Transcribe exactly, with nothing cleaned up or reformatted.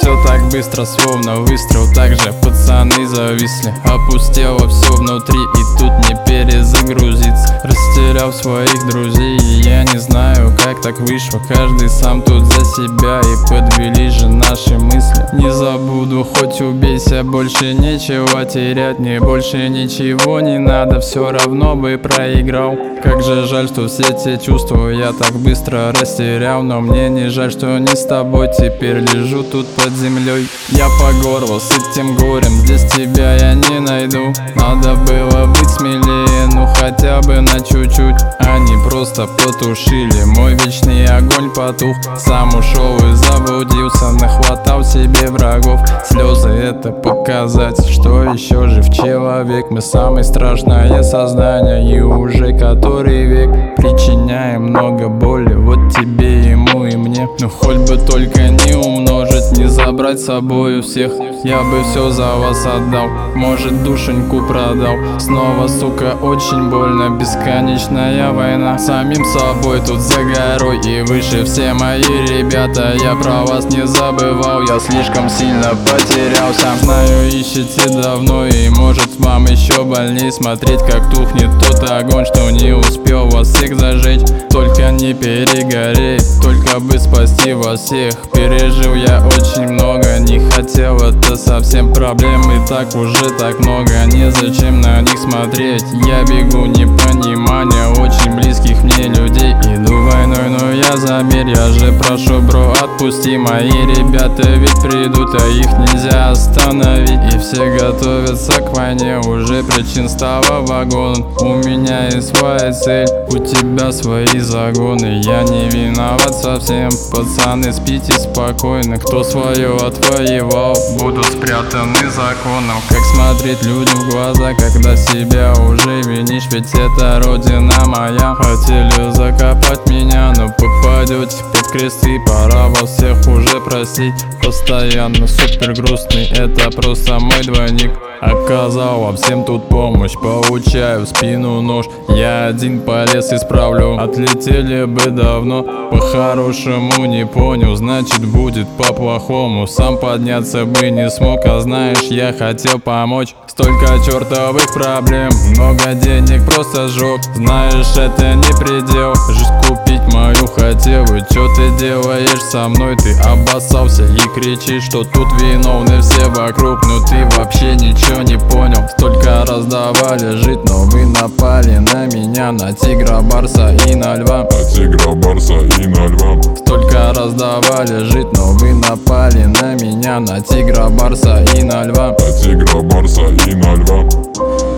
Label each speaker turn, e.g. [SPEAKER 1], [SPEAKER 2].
[SPEAKER 1] все так быстро, словно выстрел. Также пацаны зависли, опустело все внутри, и тут не перезагрузиться. Растерял своих друзей, и я не знаю, как так вышло. Каждый сам тут за себя, и подвели же наши мысли. Не забуду, хоть убейся, больше нечего терять. Мне больше ничего не надо, все равно бы проиграл. Как же жаль, что все те чувства я так быстро растерял. Но мне не жаль, что не с тобой теперь лежу тут под землей. Я по горло с этим горем, здесь тебя я не найду. Надо было быть смелее, ну хотя бы на чуть-чуть. Они просто потушили, мой вечный огонь потух. Сам ушел и заблудился, нахватал себе врагов. Слезы — это показатель, что еще жив человек. Мы самое страшное создание, и уже который век причиняем много боли, вот тебе, ему и мне. Ну хоть бы только не умножить, не забрать с собою всех. Я бы все за вас отдал, может душеньку продал. Снова, сука, очень больно, бесконечная война. Самим собой тут за горой, и выше все мои ребята. Я про вас не забывал, я слишком сильно потерялся. Знаю, ищете давно, и может вам еще больней смотреть, как тухнет тот огонь, что не успел вас всех зажечь. Только не перегореть, только бы спасти вас всех. Пережил я очень много, не хотел, это совсем проблем. И так уже так много, незачем на них смотреть. Я бегу непонимания очень близких мне людей. Иду войной, но я замерь, я же прошу, бро, отпусти. Мои ребята ведь придут, а их нельзя остановить. И все готовятся к войне, уже причин стало вагон. У меня есть своя цель, у тебя свои загоны. Я не виноват совсем, пацаны, спите спокойно. Кто свое отвоевал, будут спрятаны законом. Как смотреть людям в глаза, когда себя уже винишь? Ведь это родина моя. Хотели закопать меня, но попадете под кресты. Пора вас всех уже простить. Постоянно супер грустный, это просто мой двойник. Оказал вам всем тут помощь, получаю в спину нож. Я один полез, исправлю, отлетели бы давно. По-хорошему не понял, значит будет по-плохому. Сам подняться бы не смог, а знаешь, я хотел помочь. Столько чертовых проблем, много денег просто сжег. Знаешь, это не предел, жизнь купить мою хотел. И чё ты делаешь со мной? Ты обоссался и кричишь, что тут виновны все вокруг. Но ты вообще ничего не понял. Столько раздавали жить, но вы напали на меня, на тигра, барса и на льва.
[SPEAKER 2] На тигра, барса и на льва.
[SPEAKER 1] Столько раздавали жить, но вы напали на меня, на тигра, барса и на льва.
[SPEAKER 2] На тигра, барса и на льва.